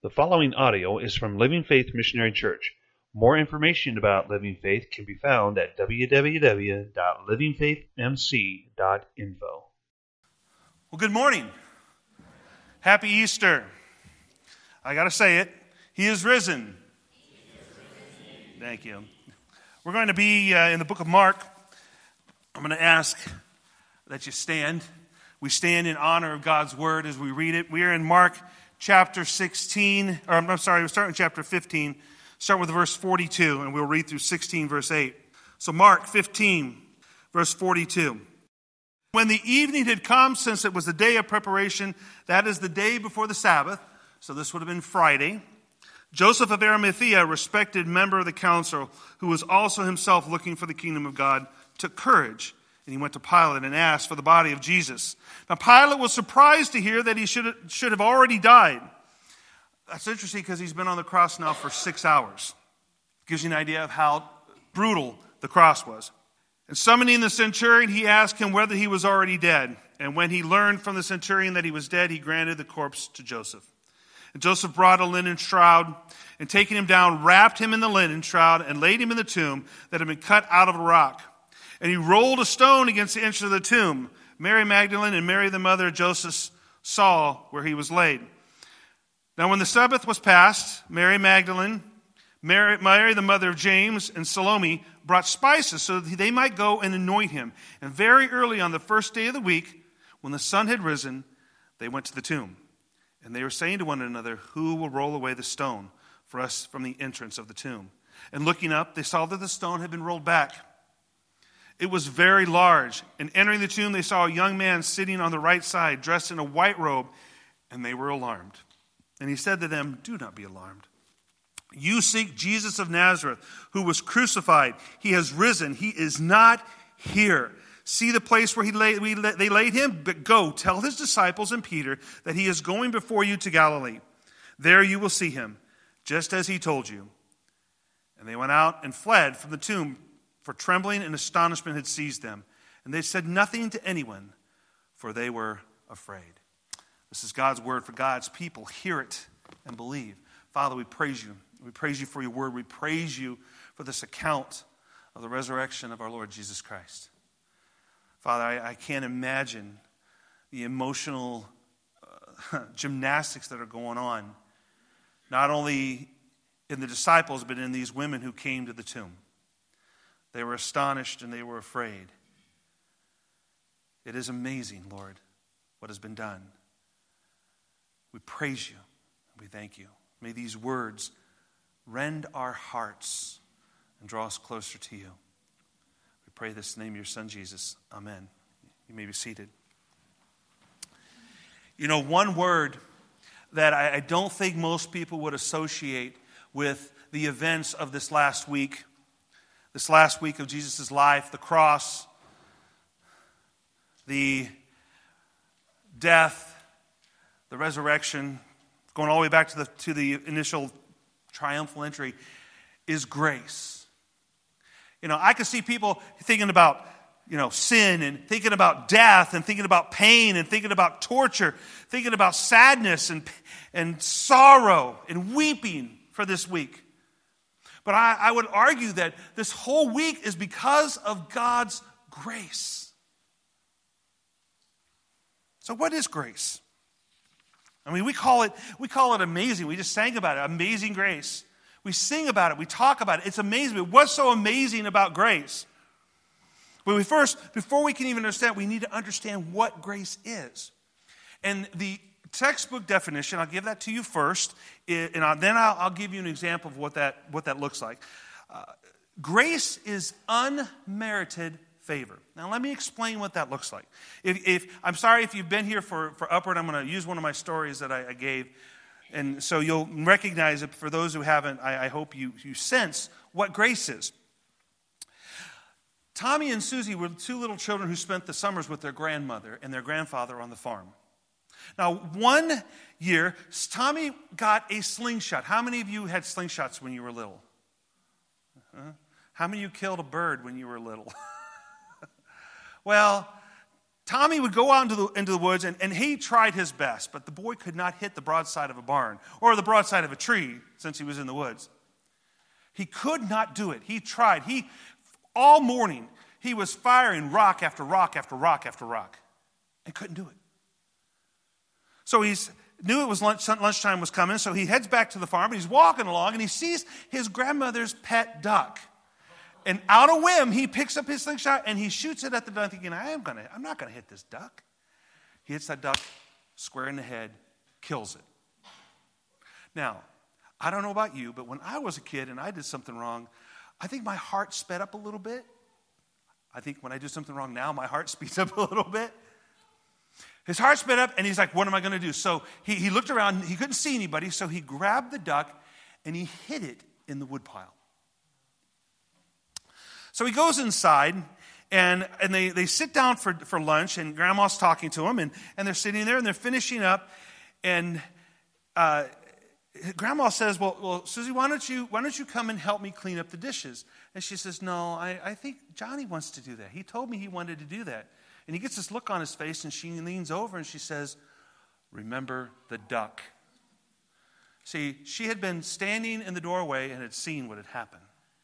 The following audio is from Living Faith Missionary Church. More information about Living Faith can be found at www.livingfaithmc.info. Well, good morning. Happy Easter. I got to say it. He is risen. Thank you. We're going to be in the book of Mark. I'm going to ask that you stand. We stand in honor of God's word as we read it. We are in Mark chapter 16, or I'm sorry, we're starting with chapter 15. Start with verse 42, and we'll read through 16, verse 8. So Mark 15, verse 42. When the evening had come, since it was the day of preparation, that is the day before the Sabbath, so this would have been Friday, Joseph of Arimathea, a respected member of the council, who was also himself looking for the kingdom of God, took courage, and he went to Pilate and asked for the body of Jesus. Now Pilate was surprised to hear that he should have already died. That's interesting because he's been on the cross now for 6 hours. Gives you an idea of how brutal the cross was. And summoning the centurion, he asked him whether he was already dead. And when he learned from the centurion that he was dead, he granted the corpse to Joseph. And Joseph brought a linen shroud, and taking him down, wrapped him in the linen shroud, and laid him in the tomb that had been cut out of a rock. And he rolled a stone against the entrance of the tomb. Mary Magdalene and Mary the mother of Joseph saw where he was laid. Now when the Sabbath was past, Mary Magdalene, Mary the mother of James, and Salome brought spices so that they might go and anoint him. And very early on the first day of the week, when the sun had risen, they went to the tomb. And they were saying to one another, "Who will roll away the stone for us from the entrance of the tomb?" And looking up, they saw that the stone had been rolled back. It was very large. And entering the tomb, they saw a young man sitting on the right side, dressed in a white robe, and they were alarmed. And he said to them, "Do not be alarmed. You seek Jesus of Nazareth, who was crucified. He has risen. He is not here. See the place where they laid him? But go, tell his disciples and Peter that he is going before you to Galilee. There you will see him, just as he told you." And they went out and fled from the tomb, for trembling and astonishment had seized them. And they said nothing to anyone, for they were afraid. This is God's word for God's people. Hear it and believe. Father, we praise you. We praise you for your word. We praise you for this account of the resurrection of our Lord Jesus Christ. Father, I can't imagine the emotional gymnastics that are going on, not only in the disciples, but in these women who came to the tomb. They were astonished and they were afraid. It is amazing, Lord, what has been done. We praise you. We thank you. May these words rend our hearts and draw us closer to you. We pray this in the name of your Son, Jesus. Amen. You may be seated. You know, one word that I don't think most people would associate with the events of this last week of Jesus' life, the cross, the death, the resurrection, going all the way back to the initial triumphal entry, is grace. You know, I could see people thinking about, sin and thinking about death and thinking about pain and thinking about torture, thinking about sadness and sorrow and weeping for this week. But I would argue that this whole week is because of God's grace. So what is grace? I mean, we call it amazing. We just sang about it, amazing grace. We sing about it. We talk about it. It's amazing. But what's so amazing about grace? But before we can even understand, we need to understand what grace is. And the textbook definition, I'll give that to you first, and then I'll give you an example of what that looks like. Grace is unmerited favor. Now, let me explain what that looks like. I'm sorry if you've been here for Upward, I'm going to use one of my stories that I gave, and so you'll recognize it. For those who haven't, I hope you sense what grace is. Tommy and Susie were two little children who spent the summers with their grandmother and their grandfather on the farm. Now, one year, Tommy got a slingshot. How many of you had slingshots when you were little? How many of you killed a bird when you were little? Well, Tommy would go out into the woods, and he tried his best, but the boy could not hit the broadside of a barn or the broadside of a tree since he was in the woods. He could not do it. He tried. All morning, he was firing rock after rock after rock after rock and couldn't do it. So he knew it was lunchtime was coming, so he heads back to the farm, and he's walking along, and he sees his grandmother's pet duck. And out of whim, he picks up his slingshot and he shoots it at the duck thinking, I'm not going to hit this duck. He hits that duck square in the head, kills it. Now, I don't know about you, but when I was a kid and I did something wrong, I think my heart sped up a little bit. I think when I do something wrong now, my heart speeds up a little bit. His heart sped up and he's like, what am I going to do? So he looked around, he couldn't see anybody, so he grabbed the duck and he hid it in the woodpile. So he goes inside, and they sit down for lunch, and Grandma's talking to him, and they're sitting there, and they're finishing up, and Grandma says, well, Susie, why don't you come and help me clean up the dishes? And she says, no, I think Johnny wants to do that. He told me he wanted to do that. And he gets this look on his face, and she leans over, and she says, remember the duck. See, she had been standing in the doorway and had seen what had happened.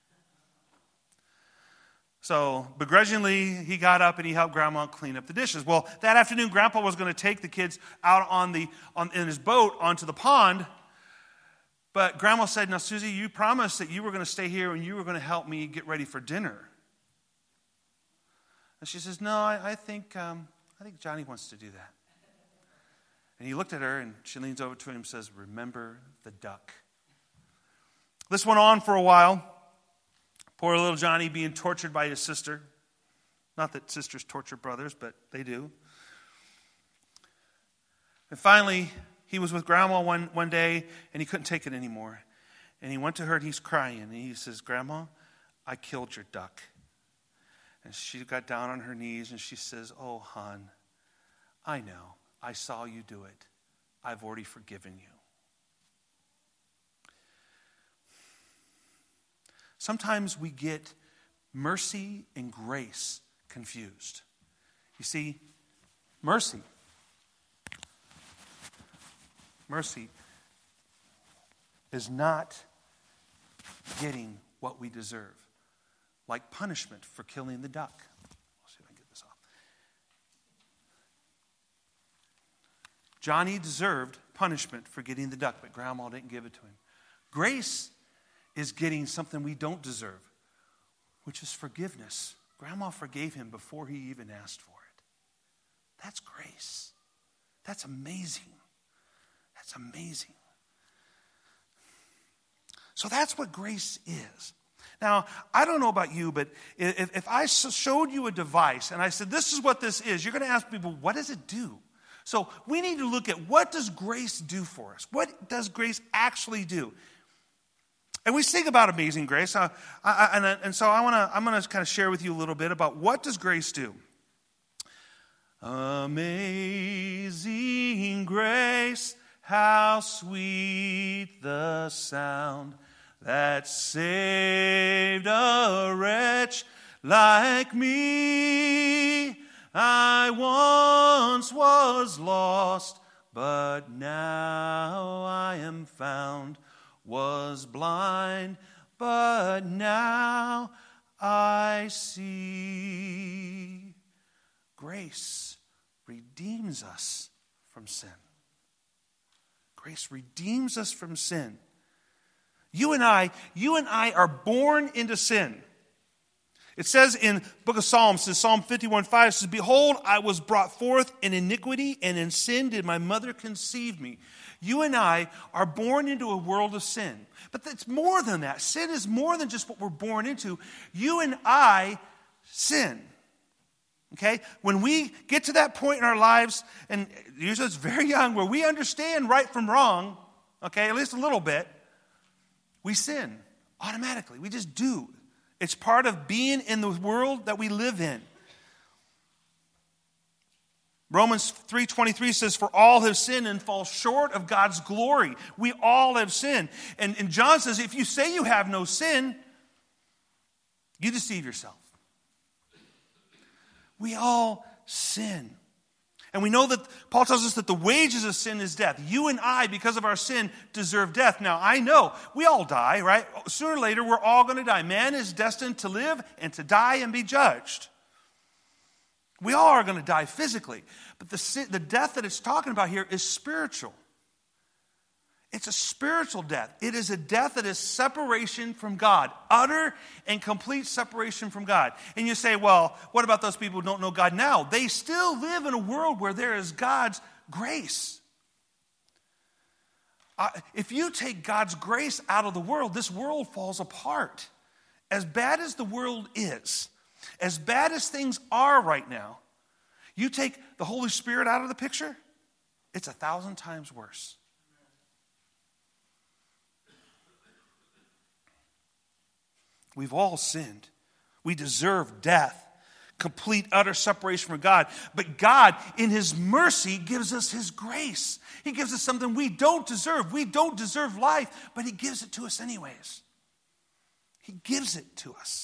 So begrudgingly, he got up and he helped Grandma clean up the dishes. Well, that afternoon, Grandpa was going to take the kids out in his boat onto the pond. But Grandma said, now, Susie, you promised that you were going to stay here and you were going to help me get ready for dinner. And she says, no, I think Johnny wants to do that. And he looked at her and she leans over to him and says, remember the duck. This went on for a while. Poor little Johnny being tortured by his sister. Not that sisters torture brothers, but they do. And finally, he was with Grandma one day, and he couldn't take it anymore. And he went to her, and he's crying. And he says, Grandma, I killed your duck. And she got down on her knees, and she says, oh, hon, I know. I saw you do it. I've already forgiven you. Sometimes we get mercy and grace confused. You see, mercy is not getting what we deserve, like punishment for killing the duck. Let's see if I can get this off. Johnny deserved punishment for getting the duck, but Grandma didn't give it to him. Grace is getting something we don't deserve, which is forgiveness. Grandma forgave him before he even asked for it. That's grace. That's amazing. That's amazing. So that's what grace is. Now, I don't know about you, but if I showed you a device and I said, this is what this is, you're going to ask people, what does it do? So we need to look at what does grace do for us? What does grace actually do? And we sing about amazing grace, so I'm going to kind of share with you a little bit about what does grace do. Amazing grace, how sweet the sound that saved a wretch like me. I once was lost, but now I am found. Was blind, but now I see. Grace redeems us from sin. Grace redeems us from sin. You and I are born into sin. It says in the book of Psalms, Psalm 51:5, it says, behold, I was brought forth in iniquity, and in sin did my mother conceive me. You and I are born into a world of sin. But it's more than that. Sin is more than just what we're born into. You and I sin. Okay? When we get to that point in our lives, and usually it's very young, where we understand right from wrong, okay, at least a little bit, we sin automatically. We just do. It's part of being in the world that we live in. Romans 3:23 says, for all have sinned and fall short of God's glory. We all have sinned. And John says, if you say you have no sin, you deceive yourself. We all sin. And we know that Paul tells us that the wages of sin is death. You and I, because of our sin, deserve death. Now, I know we all die, right? Sooner or later, we're all going to die. Man is destined to live and to die and be judged. We all are going to die physically. But the death that it's talking about here is spiritual. It's a spiritual death. It is a death that is separation from God. Utter and complete separation from God. And you say, well, what about those people who don't know God now? They still live in a world where there is God's grace. If you take God's grace out of the world, this world falls apart. As bad as the world is, as bad as things are right now, you take the Holy Spirit out of the picture, it's 1,000 times worse. We've all sinned. We deserve death, complete, utter separation from God. But God, in His mercy, gives us His grace. He gives us something we don't deserve. We don't deserve life, but He gives it to us anyways. He gives it to us.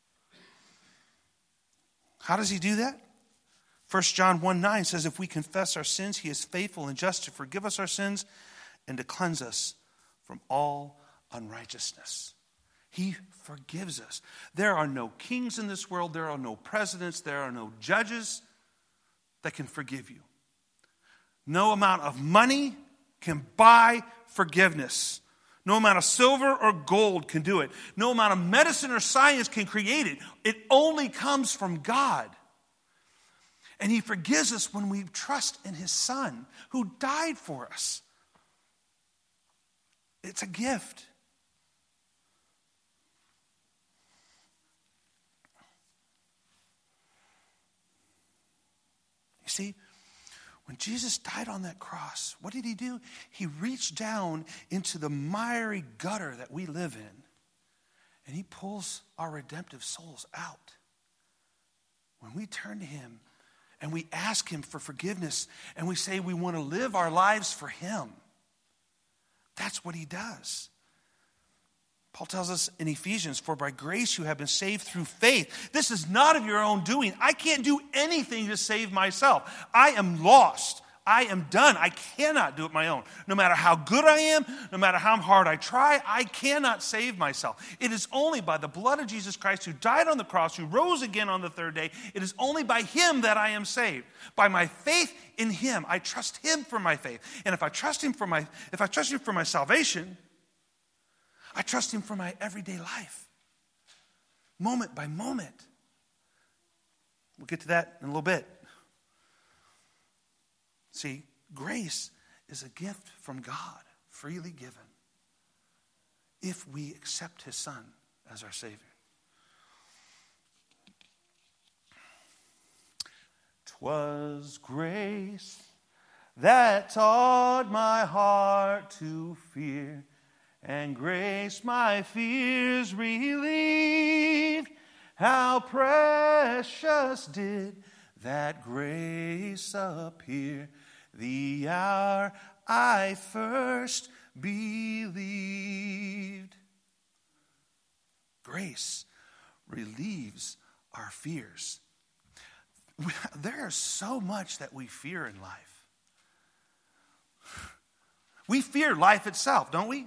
How does He do that? 1 John 1:9 says, if we confess our sins, He is faithful and just to forgive us our sins and to cleanse us from all unrighteousness. He forgives us. There are no kings in this world. There are no presidents. There are no judges that can forgive you. No amount of money can buy forgiveness. No amount of silver or gold can do it. No amount of medicine or science can create it. It only comes from God. And He forgives us when we trust in His Son who died for us. It's a gift. You see, when Jesus died on that cross, what did He do? He reached down into the miry gutter that we live in, and He pulls our redemptive souls out. When we turn to Him and we ask Him for forgiveness and we say we want to live our lives for Him, that's what He does. Paul tells us in Ephesians, for by grace you have been saved through faith. This is not of your own doing. I can't do anything to save myself. I am lost. I am done. I cannot do it my own. No matter how good I am, no matter how hard I try, I cannot save myself. It is only by the blood of Jesus Christ who died on the cross, who rose again on the third day. It is only by Him that I am saved. By my faith in Him, I trust Him for my faith. And if I trust Him for my salvation, I trust Him for my everyday life, moment by moment. We'll get to that in a little bit. See, grace is a gift from God, freely given, if we accept His Son as our Savior. 'Twas grace that taught my heart to fear, and grace my fears relieved. How precious did that grace appear, the hour I first believed. Grace relieves our fears. There's so much that we fear in life. We fear life itself, don't we?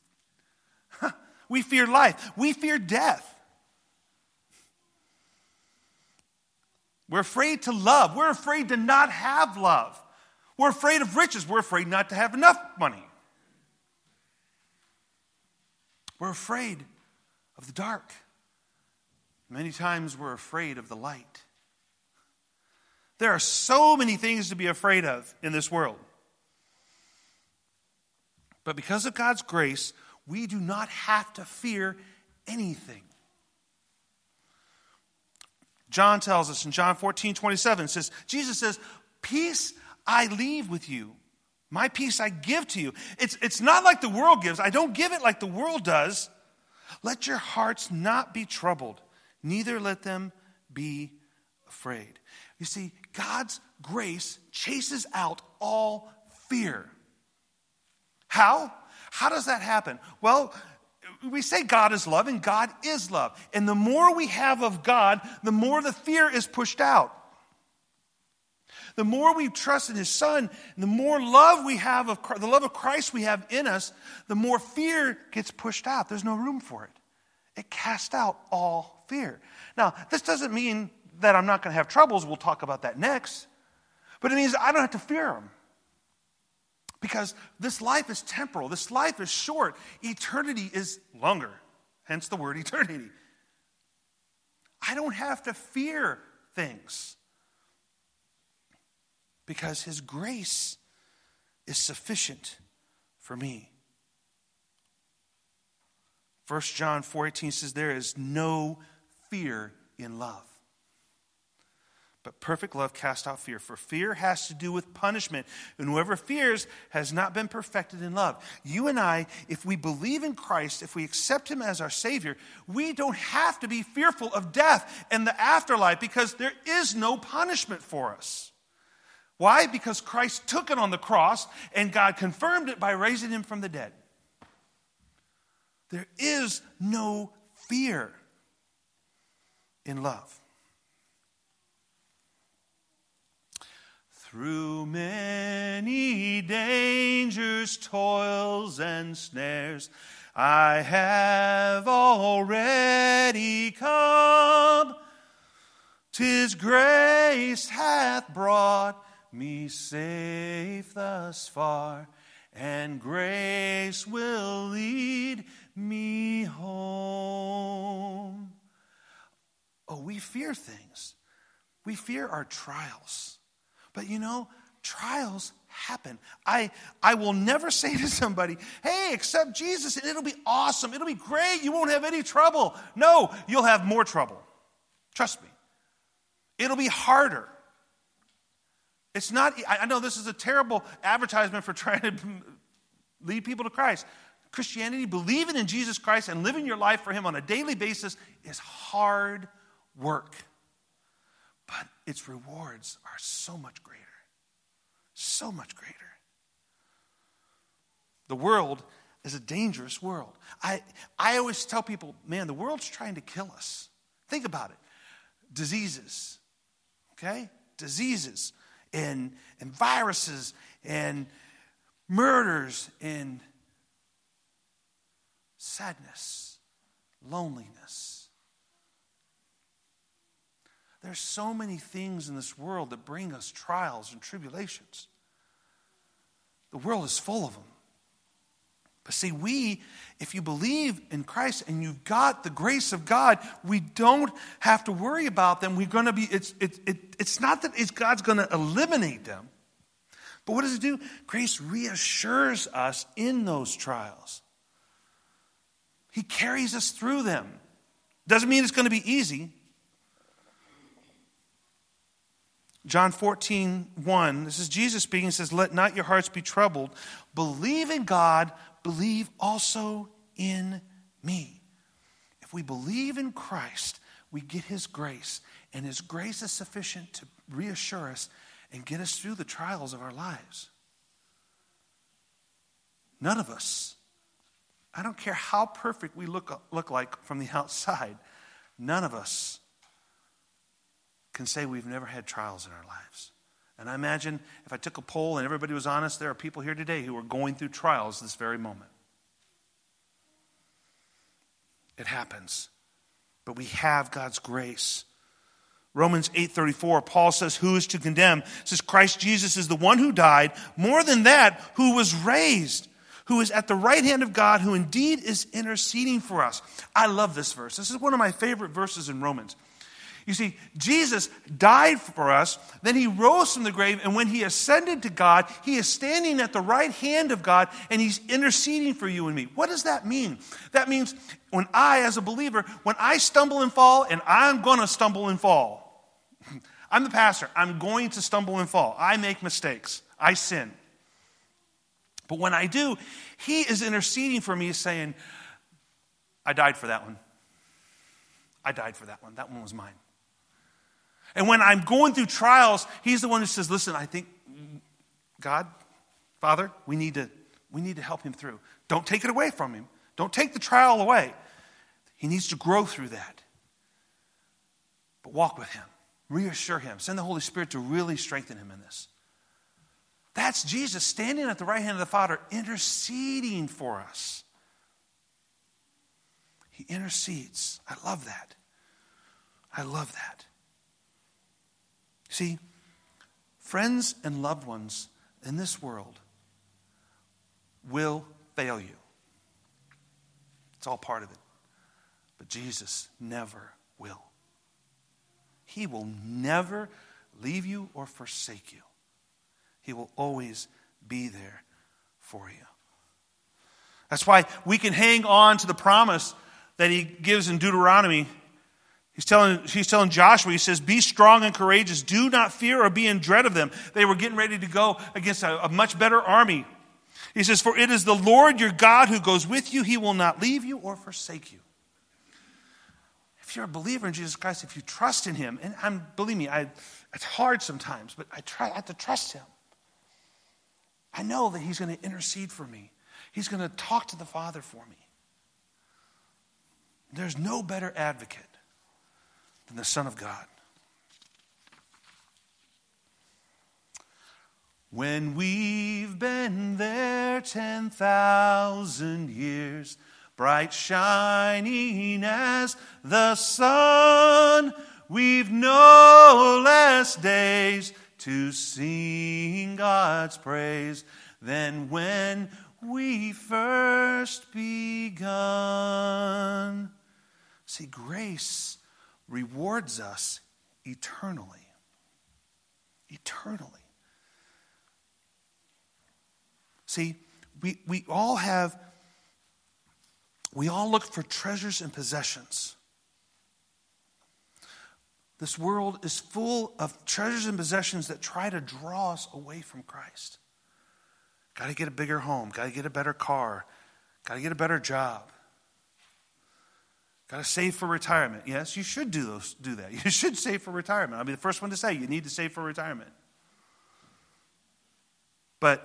We fear life. We fear death. We're afraid to love. We're afraid to not have love. We're afraid of riches. We're afraid not to have enough money. We're afraid of the dark. Many times we're afraid of the light. There are so many things to be afraid of in this world. But because of God's grace, we do not have to fear anything. John tells us in John 14:27, Jesus says, peace I leave with you. My peace I give to you. It's not like the world gives. I don't give it like the world does. Let your hearts not be troubled, neither let them be afraid. You see, God's grace chases out all fear. How? How does that happen? Well, we say God is love, and God is love. And the more we have of God, the more the fear is pushed out. The more we trust in his Son, and the more love we have of the love of Christ we have in us, the more fear gets pushed out. There's no room for it. It casts out all fear. Now, this doesn't mean that I'm not going to have troubles. We'll talk about that next. But it means I don't have to fear them. Because this life is temporal. This life is short. Eternity is longer. Hence the word eternity. I don't have to fear things. Because his grace is sufficient for me. 1 John 4:18 says there is no fear in love. But perfect love casts out fear, for fear has to do with punishment. And whoever fears has not been perfected in love. You and I, if we believe in Christ, if we accept him as our Savior, we don't have to be fearful of death and the afterlife because there is no punishment for us. Why? Because Christ took it on the cross and God confirmed it by raising him from the dead. There is no fear in love. Through many dangers, toils, and snares, I have already come. 'Tis grace hath brought me safe thus far, and grace will lead me home. Oh, we fear things. We fear our trials. But you know, trials happen. I will never say to somebody, hey, accept Jesus and it'll be awesome. It'll be great. You won't have any trouble. No, you'll have more trouble. Trust me. It'll be harder. It's not, I know this is a terrible advertisement for trying to lead people to Christ. Christianity, believing in Jesus Christ and living your life for him on a daily basis is hard work. But its rewards are so much greater. So much greater. The world is a dangerous world. I always tell people, man, the world's trying to kill us. Think about it. Diseases. Okay? Diseases and viruses and murders and sadness, loneliness. There's so many things in this world that bring us trials and tribulations. The world is full of them. But see, if you believe in Christ and you've got the grace of God, we don't have to worry about them. We're going to be, it's not that God's going to eliminate them. But what does it do? Grace reassures us in those trials. He carries us through them. Doesn't mean it's going to be easy. John 14:1, this is Jesus speaking, says, let not your hearts be troubled. Believe in God, believe also in me. If we believe in Christ, we get his grace. And his grace is sufficient to reassure us and get us through the trials of our lives. None of us, I don't care how perfect we look like from the outside, none of us can say we've never had trials in our lives. And I imagine if I took a poll and everybody was honest, there are people here today who are going through trials this very moment. It happens. But we have God's grace. Romans 8:34, Paul says, who is to condemn? It says, Christ Jesus is the one who died. More than that, who was raised, who is at the right hand of God, who indeed is interceding for us. I love this verse. This is one of my favorite verses in Romans. You see, Jesus died for us, then he rose from the grave, and when he ascended to God, he is standing at the right hand of God, and he's interceding for you and me. What does that mean? That means when I, as a believer, when I stumble and fall, and I'm going to stumble and fall. I'm the pastor. I'm going to stumble and fall. I make mistakes. I sin. But when I do, he is interceding for me, saying, I died for that one. I died for that one. That one was mine. And when I'm going through trials, he's the one who says, listen, I think, God, Father, we need to help him through. Don't take it away from him. Don't take the trial away. He needs to grow through that. But walk with him. reassure him. Send the Holy Spirit to really strengthen him in this. That's Jesus standing at the right hand of the Father, interceding for us. He intercedes. I love that. I love that. See, friends and loved ones in this world will fail you. It's all part of it. But Jesus never will. He will never leave you or forsake you. He will always be there for you. That's why we can hang on to the promise that he gives in Deuteronomy. He's telling Joshua, he says, be strong and courageous. Do not fear or be in dread of them. They were getting ready to go against a much better army. He says, for it is the Lord your God who goes with you. He will not leave you or forsake you. If you're a believer in Jesus Christ, if you trust in him, and believe me, it's hard sometimes, but I have to trust him. I know that he's going to intercede for me. He's going to talk to the Father for me. There's no better advocate than the Son of God. When we've been there 10,000 years, bright shining as the sun, we've no less days to sing God's praise than when we first begun. See, grace rewards us eternally. Eternally. See, we all look for treasures and possessions. This world is full of treasures and possessions that try to draw us away from Christ. Got to get a bigger home. Got to get a better car. Got to get a better job. Got to save for retirement. Yes, you should do that. You should save for retirement. I'll be the first one to say you need to save for retirement. But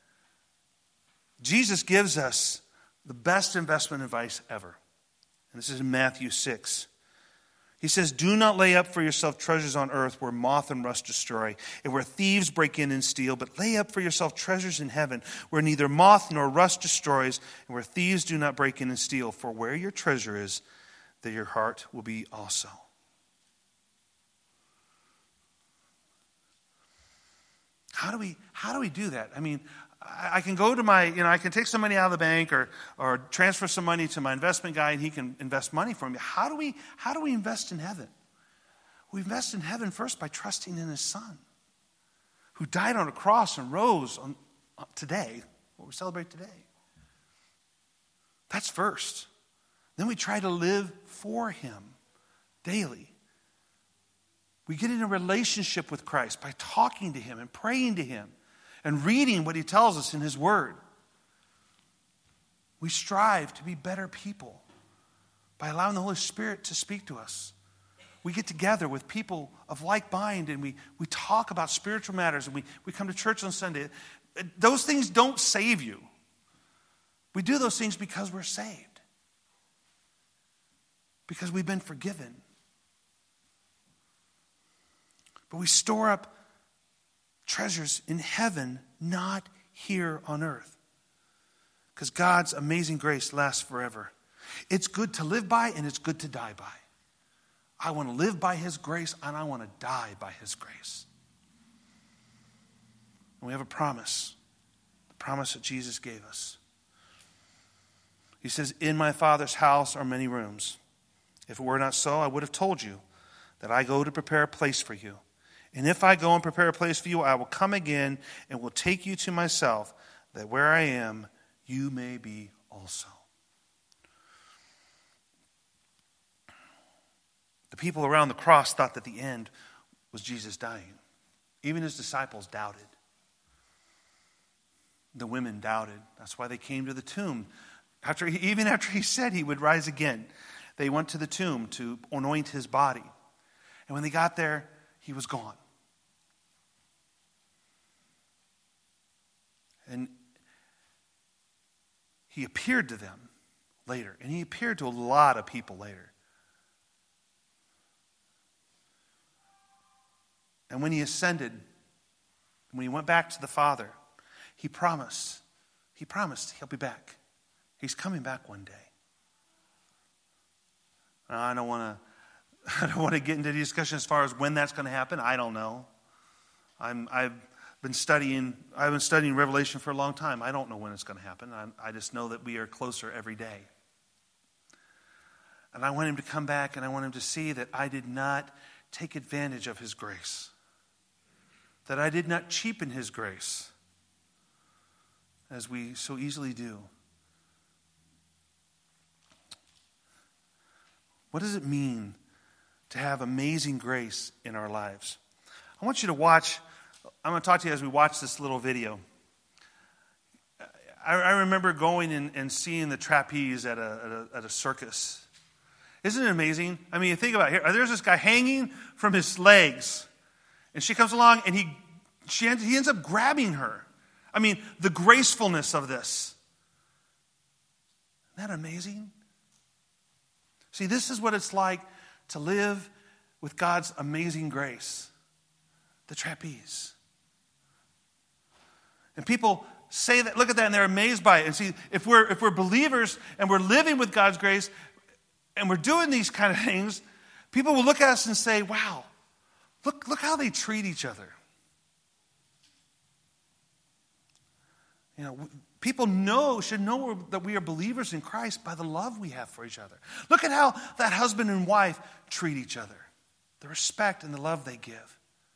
Jesus gives us the best investment advice ever. And this is in Matthew 6. He says, do not lay up for yourself treasures on earth where moth and rust destroy, and where thieves break in and steal, but lay up for yourself treasures in heaven where neither moth nor rust destroys, and where thieves do not break in and steal. For where your treasure is, there your heart will be also. How do we do that? I mean, I can go to I can take some money out of the bank or transfer some money to my investment guy and he can invest money for me. How do we invest in heaven? We invest in heaven first by trusting in his Son, who died on a cross and rose on today, what we celebrate today. That's first. Then we try to live for him daily. We get in a relationship with Christ by talking to him and praying to him and reading what he tells us in his word. We strive to be better people by allowing the Holy Spirit to speak to us. We get together with people of like mind and we talk about spiritual matters and we come to church on Sunday. Those things don't save you. We do those things because we're saved. Because we've been forgiven. But we store up treasures in heaven, not here on earth. Because God's amazing grace lasts forever. It's good to live by and it's good to die by. I want to live by his grace and I want to die by his grace. And we have a promise. The promise that Jesus gave us. He says, in my Father's house are many rooms. If it were not so, I would have told you that I go to prepare a place for you. And if I go and prepare a place for you, I will come again and will take you to myself, that where I am, you may be also. The people around the cross thought that the end was Jesus dying. Even his disciples doubted. The women doubted. That's why they came to the tomb. Even after he said he would rise again, they went to the tomb to anoint his body. And when they got there, he was gone. And he appeared to them later. And he appeared to a lot of people later. And when he ascended, when he went back to the Father, he promised he'll be back. He's coming back one day. Now, I don't want to get into the discussion as far as when that's going to happen. I don't know. I've been studying Revelation for a long time. I don't know when it's going to happen. I just know that we are closer every day. And I want him to come back, and I want him to see that I did not take advantage of his grace, that I did not cheapen his grace, as we so easily do. What does it mean to have amazing grace in our lives? I want you to watch. I'm going to talk to you as we watch this little video. I remember going and seeing the trapeze at a circus. Isn't it amazing? I mean, think about it. Here, there's this guy hanging from his legs, and she comes along, and he ends up grabbing her. I mean, the gracefulness of this. Isn't that amazing? See, this is what it's like to live with God's amazing grace. The trapeze. And people say that, look at that, and they're amazed by it. And see, if we're believers and we're living with God's grace and we're doing these kind of things, people will look at us and say, wow, look how they treat each other. You know, people should know that we are believers in Christ by the love we have for each other. Look at how that husband and wife treat each other. The respect and the love they give.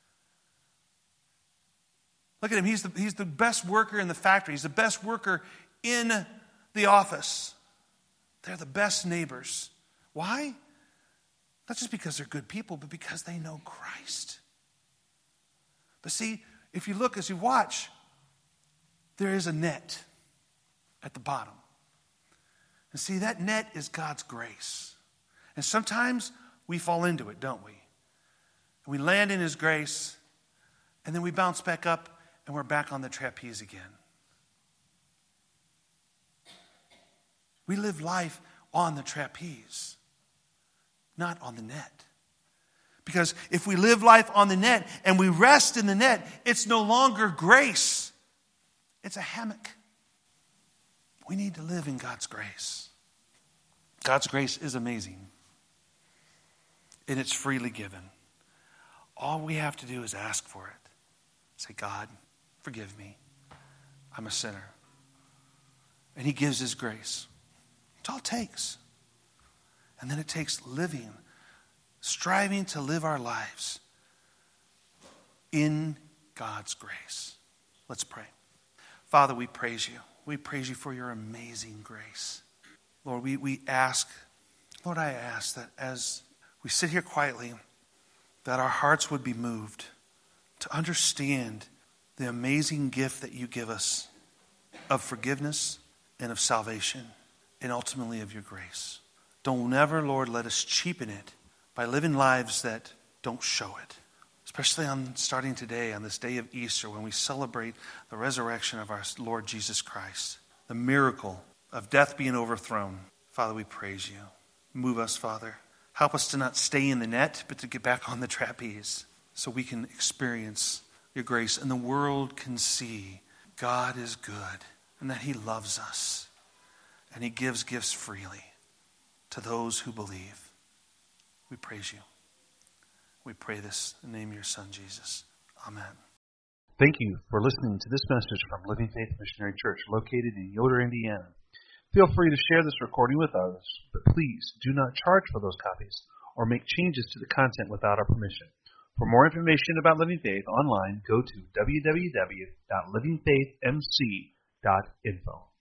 Look at him. He's the best worker in the factory. He's the best worker in the office. They're the best neighbors. Why? Not just because they're good people, but because they know Christ. But see, if you look as you watch, there is a net at the bottom. And see, that net is God's grace. And sometimes we fall into it, don't we? And we land in his grace, and then we bounce back up, and we're back on the trapeze again. We live life on the trapeze, not on the net. Because if we live life on the net and we rest in the net, it's no longer grace. It's a hammock. We need to live in God's grace. God's grace is amazing. And it's freely given. All we have to do is ask for it. Say, God, forgive me. I'm a sinner. And he gives his grace. It's all it takes. And then it takes striving to live our lives in God's grace. Let's pray. Father, we praise you. We praise you for your amazing grace. Lord, we ask, Lord, I ask that as we sit here quietly, that our hearts would be moved to understand the amazing gift that you give us of forgiveness and of salvation and ultimately of your grace. Don't ever, Lord, let us cheapen it by living lives that don't show it. Especially starting today, on this day of Easter, when we celebrate the resurrection of our Lord Jesus Christ, the miracle of death being overthrown. Father, we praise you. Move us, Father. Help us to not stay in the net, but to get back on the trapeze so we can experience your grace and the world can see God is good and that he loves us and he gives gifts freely to those who believe. We praise you. We pray this in the name of your Son, Jesus. Amen. Thank you for listening to this message from Living Faith Missionary Church located in Yoder, Indiana. Feel free to share this recording with others, but please do not charge for those copies or make changes to the content without our permission. For more information about Living Faith online, go to www.livingfaithmc.info.